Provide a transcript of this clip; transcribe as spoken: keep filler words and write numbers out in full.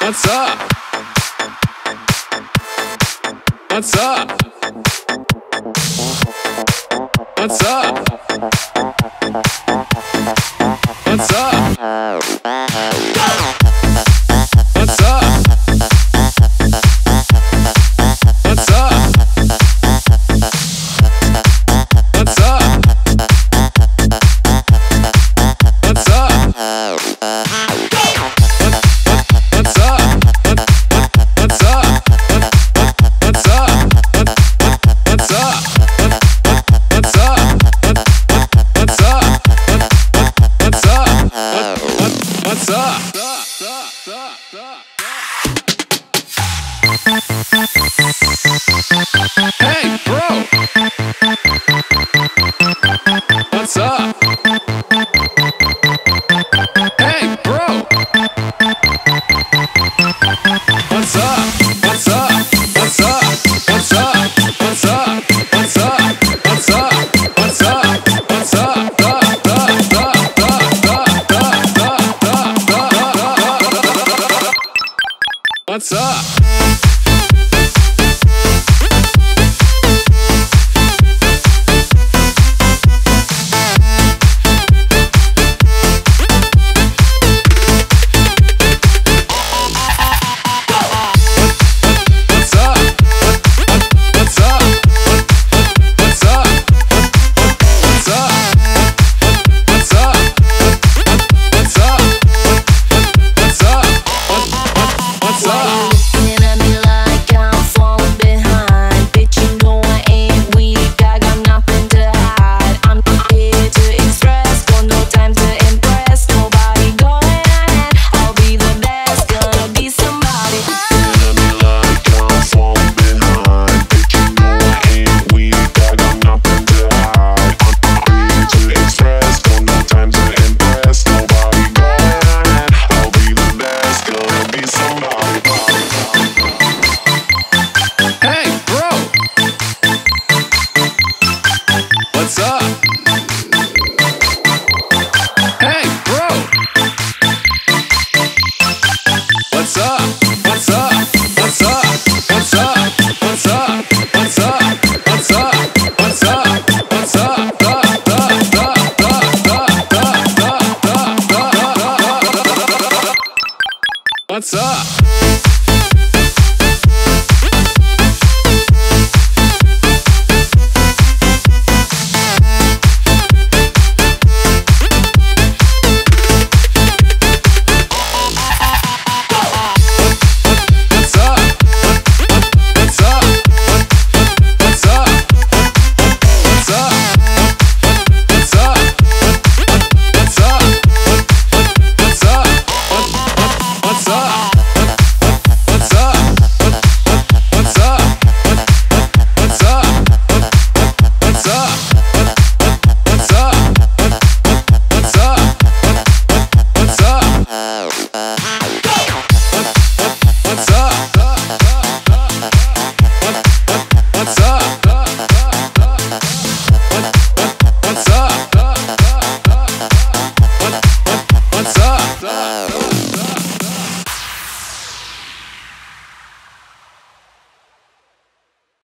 What's up? What's up? What's up? What's up? What's up? What's up? What's up? What's up? What's up? What's up? What's up? What's up? What's up? What's up? What's up? What's up? Hey, bro! What's up? Hey, bro! What's up? What's up? What's up? What's up? What's up? What's up? What's up? What's up? What's up? What's up? What's up? Hey, bro! What's up? What's up? What's up? What's up? What's up? What's up? What's up? What's up? What's up? What's up?